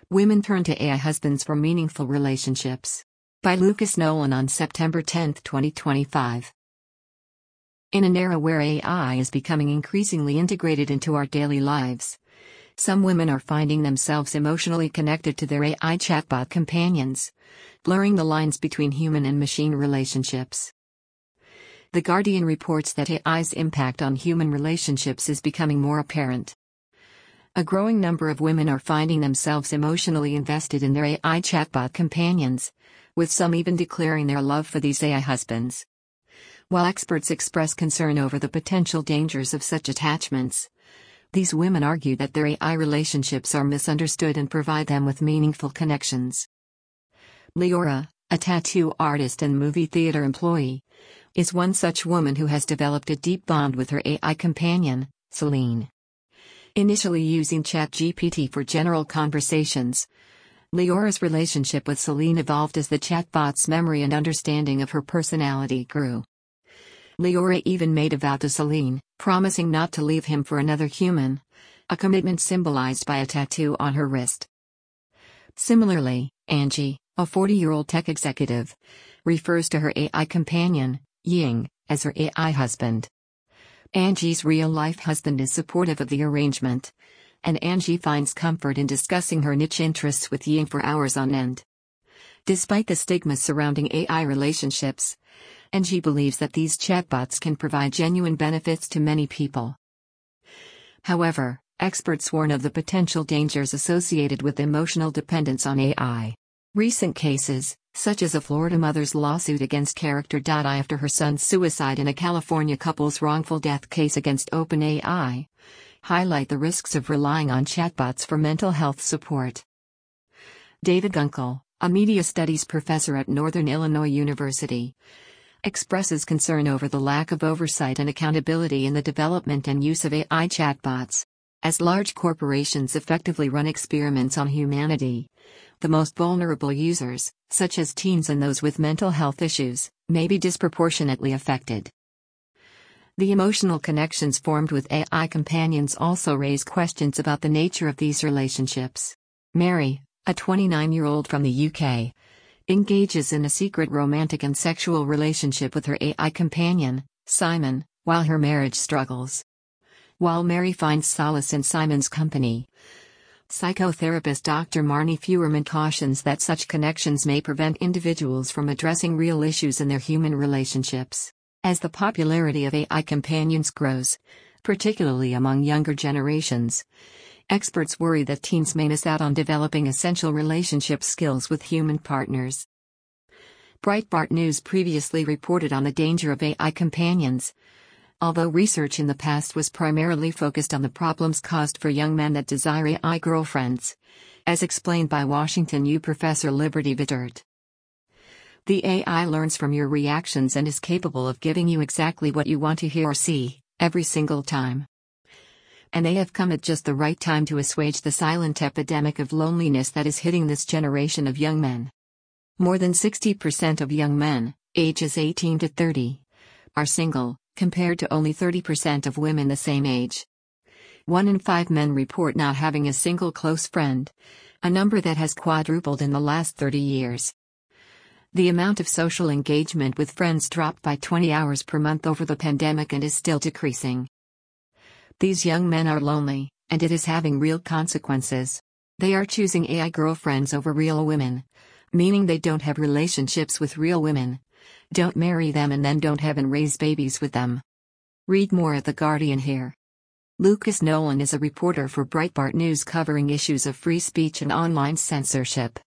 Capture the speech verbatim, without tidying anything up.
Women Turn to A I Husbands for Meaningful Relationships. By Lucas Nolan on September tenth, twenty twenty-five. In an era where A I is becoming increasingly integrated into our daily lives, some women are finding themselves emotionally connected to their A I chatbot companions, blurring the lines between human and machine relationships. The Guardian reports that A I's impact on human relationships is becoming more apparent. A growing number of women are finding themselves emotionally invested in their A I chatbot companions, with some even declaring their love for these A I husbands. While experts express concern over the potential dangers of such attachments, these women argue that their A I relationships are misunderstood and provide them with meaningful connections. Leora, a tattoo artist and movie theater employee, is one such woman who has developed a deep bond with her A I companion, Celine. Initially using ChatGPT for general conversations, Leora's relationship with Celine evolved as the chatbot's memory and understanding of her personality grew. Leora even made a vow to Celine, promising not to leave him for another human, a commitment symbolized by a tattoo on her wrist. Similarly, Angie, a forty-year-old tech executive, refers to her A I companion, Ying, as her A I husband. Angie's real-life husband is supportive of the arrangement, and Angie finds comfort in discussing her niche interests with Ying for hours on end. Despite the stigma surrounding A I relationships, Angie believes that these chatbots can provide genuine benefits to many people. However, experts warn of the potential dangers associated with emotional dependence on A I. Recent cases, such as a Florida mother's lawsuit against Character dot A I after her son's suicide and a California couple's wrongful death case against OpenAI, highlight the risks of relying on chatbots for mental health support. David Gunkel, a media studies professor at Northern Illinois University, expresses concern over the lack of oversight and accountability in the development and use of A I chatbots. As large corporations effectively run experiments on humanity, the most vulnerable users, such as teens and those with mental health issues, may be disproportionately affected. The emotional connections formed with A I companions also raise questions about the nature of these relationships. Mary, a twenty-nine-year-old from the U K, engages in a secret romantic and sexual relationship with her A I companion, Simon, while her marriage struggles. While Mary finds solace in Simon's company, psychotherapist Doctor Marnie Feuerman cautions that such connections may prevent individuals from addressing real issues in their human relationships. As the popularity of A I companions grows, particularly among younger generations, experts worry that teens may miss out on developing essential relationship skills with human partners. Breitbart News previously reported on the danger of A I companions, although research in the past was primarily focused on the problems caused for young men that desire A I girlfriends, as explained by Washington U Professor Liberty Vittert. The A I learns from your reactions and is capable of giving you exactly what you want to hear or see, every single time. And they have come at just the right time to assuage the silent epidemic of loneliness that is hitting this generation of young men. More than sixty percent of young men, ages eighteen to thirty, are single, compared to only thirty percent of women the same age. One in five men report not having a single close friend, a number that has quadrupled in the last thirty years. The amount of social engagement with friends dropped by twenty hours per month over the pandemic and is still decreasing. These young men are lonely, and it is having real consequences. They are choosing A I girlfriends over real women, meaning they don't have relationships with real women, don't marry them and then don't have and raise babies with them. Read more at The Guardian here. Lucas Nolan is a reporter for Breitbart News covering issues of free speech and online censorship.